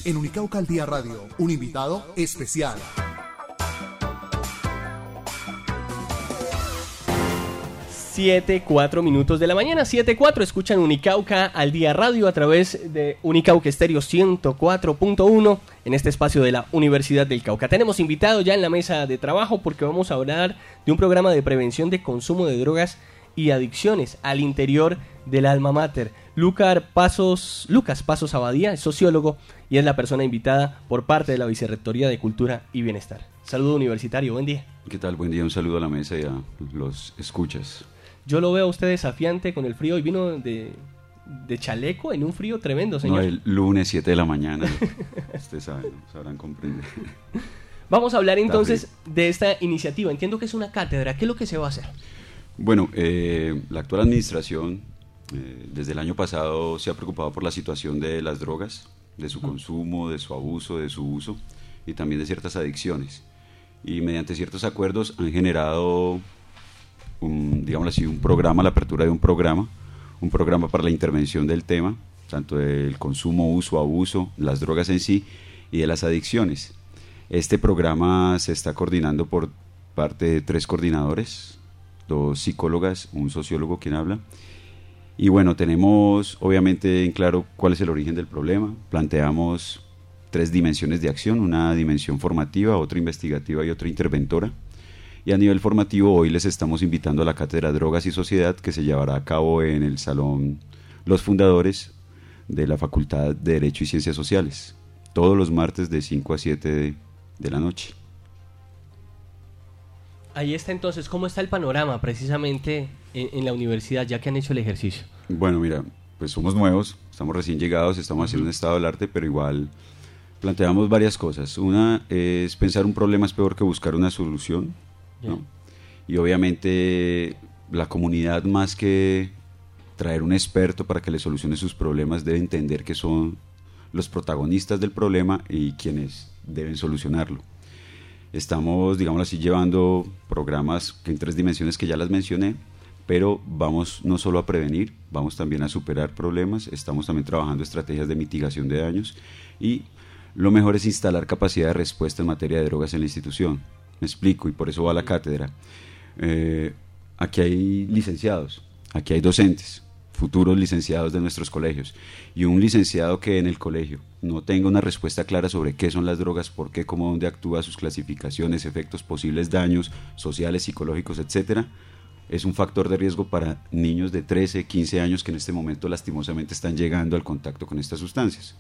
en Unicauca al Día Radio, un invitado especial. Siete, 4 minutos de la mañana, 7:04, escuchan Unicauca al Día Radio a través de Unicauca Estéreo 104.1 en este espacio de la Universidad del Cauca. Tenemos invitado ya en la mesa de trabajo porque vamos a hablar de un programa de prevención de consumo de drogas y adicciones al interior del alma mater. Lucas Pasos Abadía es sociólogo y es la persona invitada por parte de la Vicerrectoría de Cultura y Bienestar. Saludo universitario, buen día. ¿Qué tal? Buen día, un saludo a la mesa y a los escuchas. Yo lo veo a usted desafiante con el frío y vino de chaleco en un frío tremendo, señor. No, el lunes 7 de la mañana, ustedes sabrán comprender. Vamos a hablar entonces de esta iniciativa. Entiendo que es una cátedra. ¿Qué es lo que se va a hacer? Bueno, la actual administración desde el año pasado se ha preocupado por la situación de las drogas, de su consumo, de su abuso, de su uso y también de ciertas adicciones. Y mediante ciertos acuerdos han generado digámoslo así, un programa, la apertura de un programa para la intervención del tema, tanto del consumo, uso, abuso, las drogas en sí y de las adicciones. Este programa se está coordinando por parte de 3 coordinadores, 2 psicólogas, un sociólogo quien habla. Y bueno, tenemos obviamente en claro cuál es el origen del problema. Planteamos 3 dimensiones de acción, una dimensión formativa, otra investigativa y otra interventora. Y a nivel formativo hoy les estamos invitando a la Cátedra Drogas y Sociedad que se llevará a cabo en el Salón Los Fundadores de la Facultad de Derecho y Ciencias Sociales, todos los martes de 5 a 7 de la noche. Ahí está entonces, ¿cómo está el panorama precisamente en la universidad ya que han hecho el ejercicio? Bueno, mira, pues somos nuevos, estamos recién llegados, estamos haciendo un estado del arte, pero igual planteamos varias cosas. Una es pensar un problema es peor que buscar una solución, ¿no? Y obviamente la comunidad, más que traer un experto para que le solucione sus problemas, debe entender que son los protagonistas del problema y quienes deben solucionarlo. Estamos, digámoslo así, llevando programas que en 3 dimensiones que ya las mencioné, pero vamos no solo a prevenir, vamos también a superar problemas, estamos también trabajando estrategias de mitigación de daños y lo mejor es instalar capacidad de respuesta en materia de drogas en la institución. Me explico, y por eso va a la cátedra. Aquí hay licenciados, aquí hay docentes, futuros licenciados de nuestros colegios, y un licenciado que en el colegio no tenga una respuesta clara sobre qué son las drogas, por qué, cómo, dónde actúa, sus clasificaciones, efectos, posibles daños sociales, psicológicos, etcétera, es un factor de riesgo para niños de 13, 15 años que en este momento lastimosamente están llegando al contacto con estas sustancias.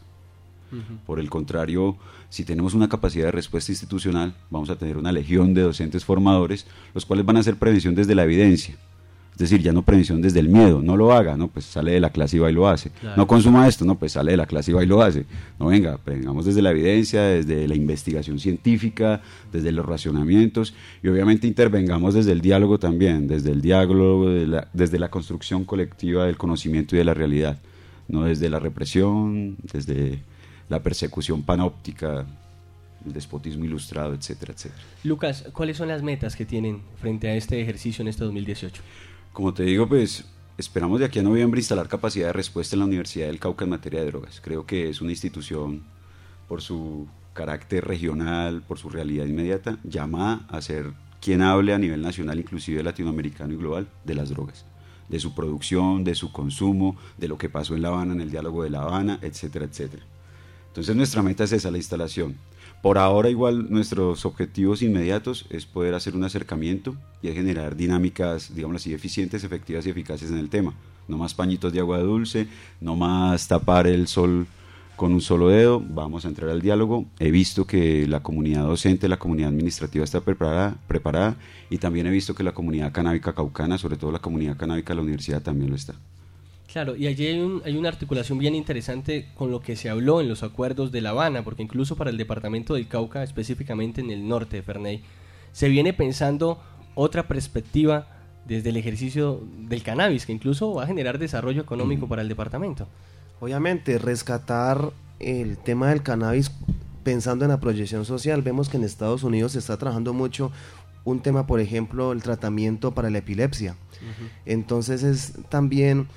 Por el contrario, si tenemos una capacidad de respuesta institucional, vamos a tener una legión de docentes formadores, los cuales van a hacer prevención desde la evidencia. Es decir, ya no prevención desde el miedo, no lo haga, no, pues sale de la clase y va y lo hace. Claro. No consuma esto, no, pues sale de la clase y va y lo hace. No, venga, prevengamos desde la evidencia, desde la investigación científica, desde los racionamientos y obviamente intervengamos desde el diálogo también, desde el diálogo, desde la construcción colectiva del conocimiento y de la realidad, no desde la represión, desde la persecución panóptica, el despotismo ilustrado, etcétera, etcétera. Lucas, ¿cuáles son las metas que tienen frente a este ejercicio en este 2018? Como te digo, pues esperamos de aquí a noviembre instalar capacidad de respuesta en la Universidad del Cauca en materia de drogas. Creo que es una institución, por su carácter regional, por su realidad inmediata, llamada a ser quien hable a nivel nacional, inclusive latinoamericano y global, de las drogas, de su producción, de su consumo, de lo que pasó en La Habana, en el diálogo de La Habana, etcétera, etcétera. Entonces nuestra meta es esa, la instalación. Por ahora igual nuestros objetivos inmediatos es poder hacer un acercamiento y generar dinámicas, digamos así, eficientes, efectivas y eficaces en el tema. No más pañitos de agua dulce, no más tapar el sol con un solo dedo, vamos a entrar al diálogo. He visto que la comunidad docente, la comunidad administrativa está preparada y también he visto que la comunidad canábica caucana, sobre todo la comunidad canábica de la universidad, también lo está. Claro, y allí hay una articulación bien interesante con lo que se habló en los acuerdos de La Habana, porque incluso para el departamento del Cauca, específicamente en el norte de Ferney, se viene pensando otra perspectiva desde el ejercicio del cannabis, que incluso va a generar desarrollo económico para el departamento. Obviamente, rescatar el tema del cannabis pensando en la proyección social. Vemos que en Estados Unidos se está trabajando mucho un tema, por ejemplo, el tratamiento para la epilepsia. Entonces es también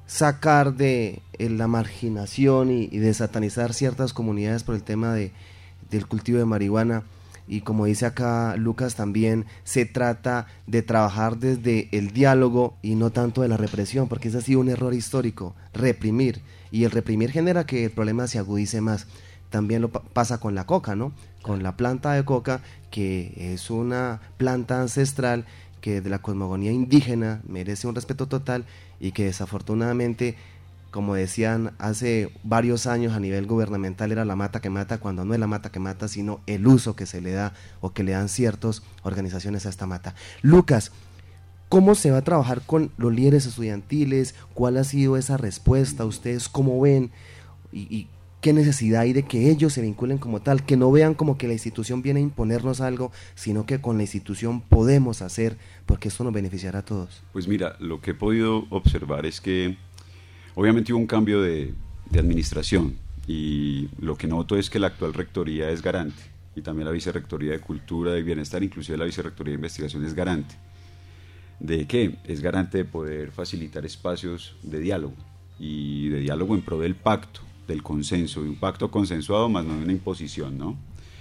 sacar de la marginación y de satanizar ciertas comunidades por el tema del cultivo de marihuana. Y como dice acá Lucas también, se trata de trabajar desde el diálogo y no tanto de la represión, porque ese ha sido un error histórico, reprimir, y el reprimir genera que el problema se agudice más. También lo pasa con la coca, ¿no? Con la planta de coca, que es una planta ancestral que de la cosmogonía indígena merece un respeto total y que desafortunadamente, como decían hace varios años a nivel gubernamental, era la mata que mata, cuando no es la mata que mata, sino el uso que se le da o que le dan ciertas organizaciones a esta mata. Lucas, ¿cómo se va a trabajar con los líderes estudiantiles? ¿Cuál ha sido esa respuesta? ¿Ustedes cómo ven? ¿Y qué necesidad hay de que ellos se vinculen como tal? Que no vean como que la institución viene a imponernos algo, sino que con la institución podemos hacer, porque esto nos beneficiará a todos. Pues mira, lo que he podido observar es que obviamente hubo un cambio de administración, y lo que noto es que la actual rectoría es garante, y también la vicerrectoría de Cultura y Bienestar, inclusive la vicerrectoría de Investigación, es garante. ¿De qué? Es garante de poder facilitar espacios de diálogo, y de diálogo en pro del pacto, del consenso, de un pacto consensuado más no de una imposición, ¿no?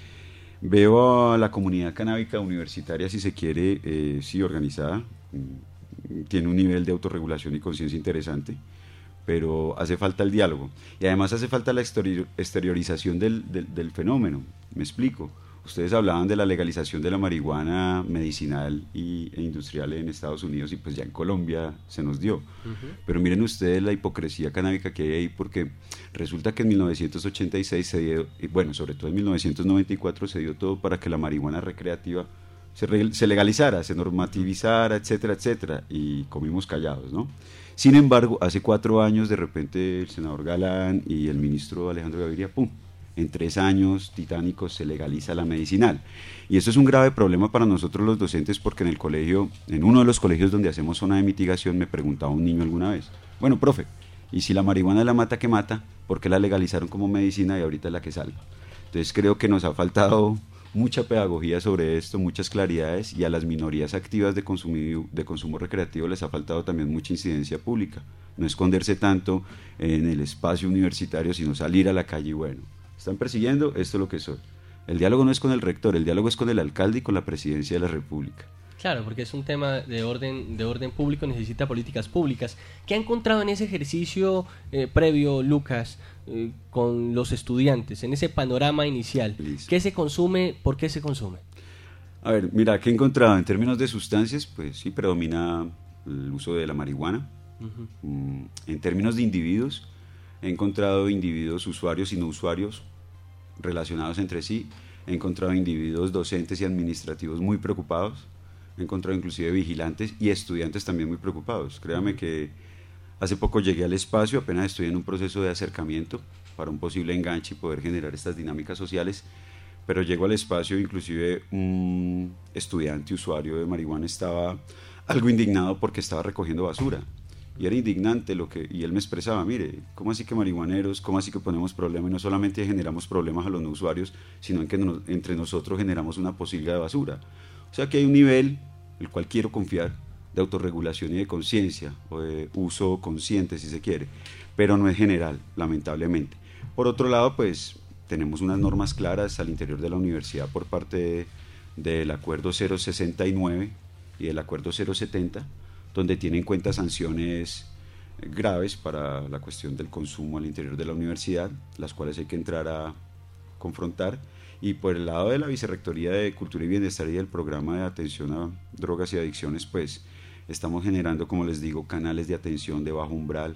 Veo a la comunidad canábica universitaria, si se quiere, sí organizada, tiene un nivel de autorregulación y conciencia interesante, pero hace falta el diálogo, y además hace falta la exteriorización del fenómeno. Me explico. Ustedes hablaban de la legalización de la marihuana medicinal e industrial en Estados Unidos, y pues ya en Colombia se nos dio. Pero miren ustedes la hipocresía canábica que hay ahí, porque resulta que en 1986 se dio, bueno, sobre todo en 1994 se dio todo para que la marihuana recreativa se legalizara, se normativizara, etcétera, etcétera, y comimos callados, ¿no? Sin embargo, hace 4 años, de repente, el senador Galán y el ministro Alejandro Gaviria, ¡pum!, en 3 años titánicos se legaliza la medicinal. Y eso es un grave problema para nosotros los docentes, porque en el colegio, en uno de los colegios donde hacemos zona de mitigación, me preguntaba un niño alguna vez, bueno, profe, ¿y si la marihuana es la mata que mata, por qué la legalizaron como medicina y ahorita es la que salva? Entonces creo que nos ha faltado mucha pedagogía sobre esto, muchas claridades, y a las minorías activas de consumo recreativo les ha faltado también mucha incidencia pública. No esconderse tanto en el espacio universitario, sino salir a la calle y bueno, están persiguiendo, esto es lo que soy. El diálogo no es con el rector, el diálogo es con el alcalde y con la presidencia de la República. Claro, porque es un tema de orden público, necesita políticas públicas. ¿Qué ha encontrado en ese ejercicio previo, Lucas, con los estudiantes, en ese panorama inicial? Listo. ¿Qué se consume? ¿Por qué se consume? A ver, mira, ¿qué he encontrado? En términos de sustancias, pues sí, predomina el uso de la marihuana. En términos de individuos, he encontrado individuos usuarios y no usuarios relacionados entre sí. He encontrado individuos docentes y administrativos muy preocupados. He encontrado inclusive vigilantes y estudiantes también muy preocupados. Créame que hace poco llegué al espacio, apenas estoy en un proceso de acercamiento para un posible enganche y poder generar estas dinámicas sociales, pero llego al espacio, inclusive un estudiante usuario de marihuana estaba algo indignado porque estaba recogiendo basura. Y era indignante y él me expresaba, mire, ¿cómo así que marihuaneros? ¿Cómo así que ponemos problemas? Y no solamente generamos problemas a los no usuarios, sino en que entre nosotros generamos una posilga de basura. O sea que hay un nivel, el cual quiero confiar, de autorregulación y de conciencia, o de uso consciente si se quiere, pero no es general, lamentablemente. Por otro lado, pues tenemos unas normas claras al interior de la universidad por parte del Acuerdo 069 y del Acuerdo 070, donde tiene en cuenta sanciones graves para la cuestión del consumo al interior de la universidad, las cuales hay que entrar a confrontar. Y por el lado de la Vicerrectoría de Cultura y Bienestar y del Programa de Atención a Drogas y Adicciones, pues estamos generando, como les digo, canales de atención de bajo umbral,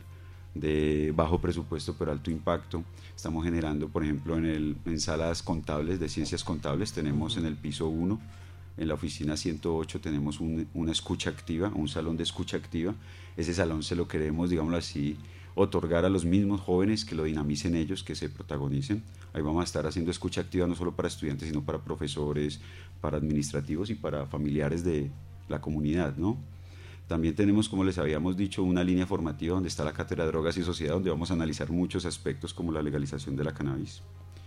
de bajo presupuesto pero alto impacto. Estamos generando, por ejemplo, en salas contables de ciencias contables, tenemos en el piso 1, en la oficina 108 tenemos una escucha activa, un salón de escucha activa. Ese salón se lo queremos, digámoslo así, otorgar a los mismos jóvenes, que lo dinamicen ellos, que se protagonicen. Ahí vamos a estar haciendo escucha activa no solo para estudiantes, sino para profesores, para administrativos y para familiares de la comunidad, ¿no? También tenemos, como les habíamos dicho, una línea formativa donde está la Cátedra de Drogas y Sociedad, donde vamos a analizar muchos aspectos como la legalización de la cannabis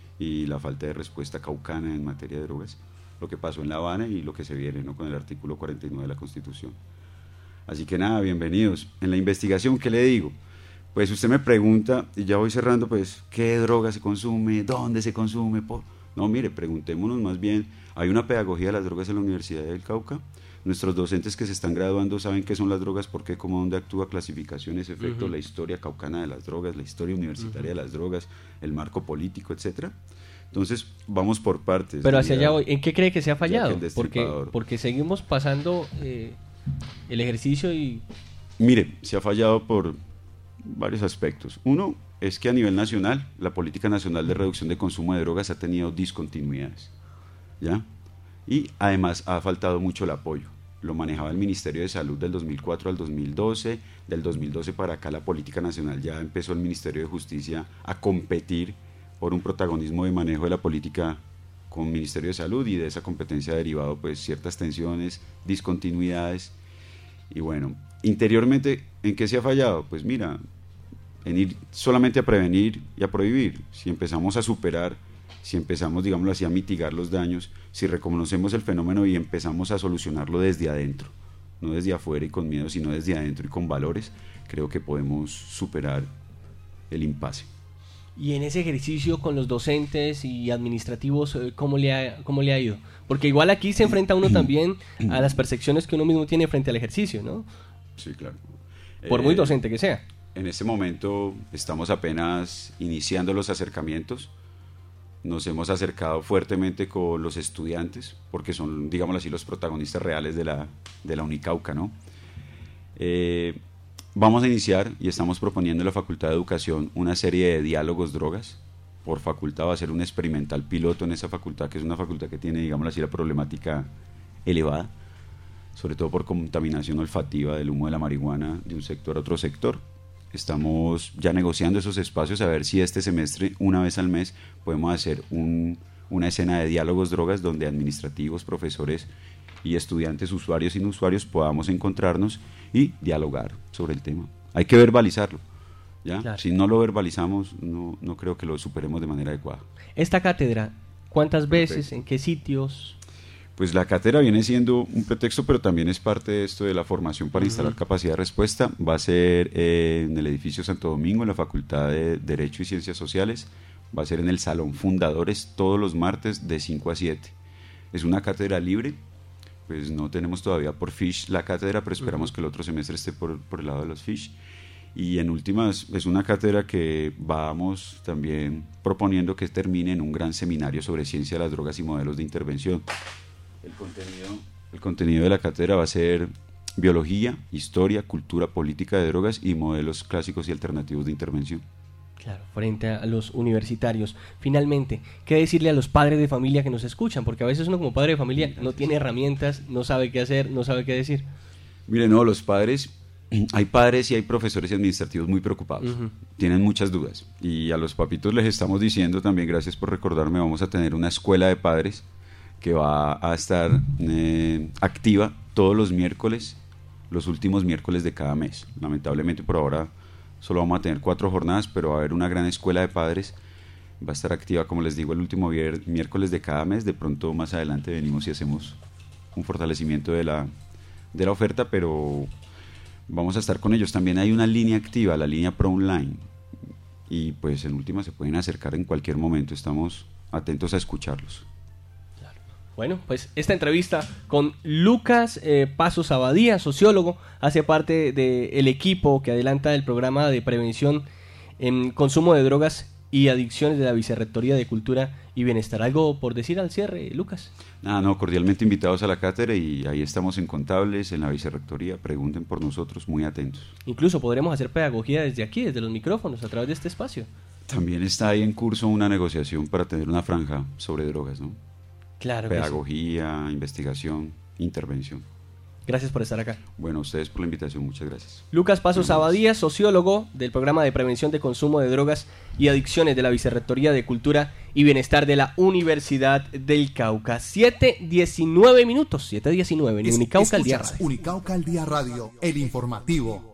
y la falta de respuesta caucana en materia de drogas, lo que pasó en La Habana y lo que se viene, ¿no?, con el artículo 49 de la Constitución. Así que nada, bienvenidos. En la investigación, ¿qué le digo? Pues usted me pregunta, y ya voy cerrando, pues, ¿qué droga se consume? ¿Dónde se consume? No, mire, preguntémonos más bien, hay una pedagogía de las drogas en la Universidad del Cauca. Nuestros docentes que se están graduando saben qué son las drogas, por qué, cómo, dónde actúa, clasificaciones, efectos, la historia caucana de las drogas, la historia universitaria de las drogas, el marco político, etcétera. Entonces, vamos por partes. Pero hacia allá voy. ¿En qué cree que se ha fallado? Porque seguimos pasando el ejercicio y... Mire, se ha fallado por varios aspectos. Uno es que a nivel nacional, la política nacional de reducción de consumo de drogas ha tenido discontinuidades, ¿ya? Y además ha faltado mucho el apoyo. Lo manejaba el Ministerio de Salud del 2004 al 2012, del 2012 para acá la política nacional ya empezó el Ministerio de Justicia a competir por un protagonismo de manejo de la política con el Ministerio de Salud, y de esa competencia ha derivado pues ciertas tensiones, discontinuidades. Y bueno, interiormente, ¿en qué se ha fallado? Pues mira, en ir solamente a prevenir y a prohibir. Si empezamos a superar, si empezamos, digámoslo así, a mitigar los daños, si reconocemos el fenómeno y empezamos a solucionarlo desde adentro, no desde afuera y con miedo, sino desde adentro y con valores, creo que podemos superar el impasse. Y en ese ejercicio con los docentes y administrativos, ¿cómo le ha ido? Porque igual aquí se enfrenta uno también a las percepciones que uno mismo tiene frente al ejercicio, ¿no? Sí, claro. Por muy docente que sea. En este momento estamos apenas iniciando los acercamientos. Nos hemos acercado fuertemente con los estudiantes, porque son, digámoslo así, los protagonistas reales de la Unicauca, ¿no? Vamos a iniciar y estamos proponiendo en la Facultad de Educación una serie de diálogos drogas. Por facultad va a ser un experimental piloto en esa facultad, que es una facultad que tiene, digámoslo así, la problemática elevada, sobre todo por contaminación olfativa del humo de la marihuana de un sector a otro sector. Estamos ya negociando esos espacios a ver si este semestre, una vez al mes, podemos hacer una escena de diálogos drogas donde administrativos, profesores y estudiantes, usuarios y no usuarios, podamos encontrarnos y dialogar sobre el tema. Hay que verbalizarlo, ¿ya? Claro. Si no lo verbalizamos, no creo que lo superemos de manera adecuada. Esta cátedra, ¿cuántas veces? ¿En qué sitios? Pues la cátedra viene siendo un pretexto, pero también es parte de esto de la formación para instalar capacidad de respuesta. Va a ser en el edificio Santo Domingo, en la Facultad de Derecho y Ciencias Sociales. Va a ser en el Salón Fundadores todos los martes de 5 a 7. Es una cátedra libre, pues no tenemos todavía por FISH la cátedra, pero esperamos que el otro semestre esté por el lado de los FISH. Y en últimas, es una cátedra que vamos también proponiendo que termine en un gran seminario sobre ciencia de las drogas y modelos de intervención. El contenido de la cátedra va a ser biología, historia, cultura política de drogas y modelos clásicos y alternativos de intervención. Claro, frente a los universitarios. Finalmente, ¿qué decirle a los padres de familia que nos escuchan? Porque a veces uno como padre de familia no tiene herramientas, no sabe qué hacer, no sabe qué decir. Mire, no, los padres, hay padres y hay profesores y administrativos muy preocupados, tienen muchas dudas. Y a los papitos les estamos diciendo también, gracias por recordarme, vamos a tener una escuela de padres que va a estar activa todos los miércoles, los últimos miércoles de cada mes. Lamentablemente por ahora solo vamos a tener 4 jornadas, pero va a haber una gran escuela de padres. Va a estar activa, como les digo, el último miércoles de cada mes. De pronto más adelante venimos y hacemos un fortalecimiento de la oferta, pero vamos a estar con ellos. También hay una línea activa, la línea Pro Online, y pues en última se pueden acercar en cualquier momento. Estamos atentos a escucharlos. Bueno, pues esta entrevista con Lucas Pasos Abadía, sociólogo, hace parte del equipo que adelanta el programa de prevención en consumo de drogas y adicciones de la Vicerrectoría de Cultura y Bienestar. ¿Algo por decir al cierre, Lucas? No, cordialmente invitados a la cátedra y ahí estamos en Contables, en la Vicerrectoría. Pregunten por nosotros, muy atentos. Incluso podremos hacer pedagogía desde aquí, desde los micrófonos, a través de este espacio. También está ahí en curso una negociación para tener una franja sobre drogas, ¿no? Claro. Pedagogía, investigación, intervención. Gracias por estar acá. Bueno, a ustedes por la invitación, muchas gracias. Lucas Pasos Abadía, sociólogo del programa de prevención de consumo de drogas y adicciones de la Vicerrectoría de Cultura y Bienestar de la Universidad del Cauca. 7:19 minutos, 7:19 en Unicauca al Día Radio. Unicauca al Día Radio, el informativo.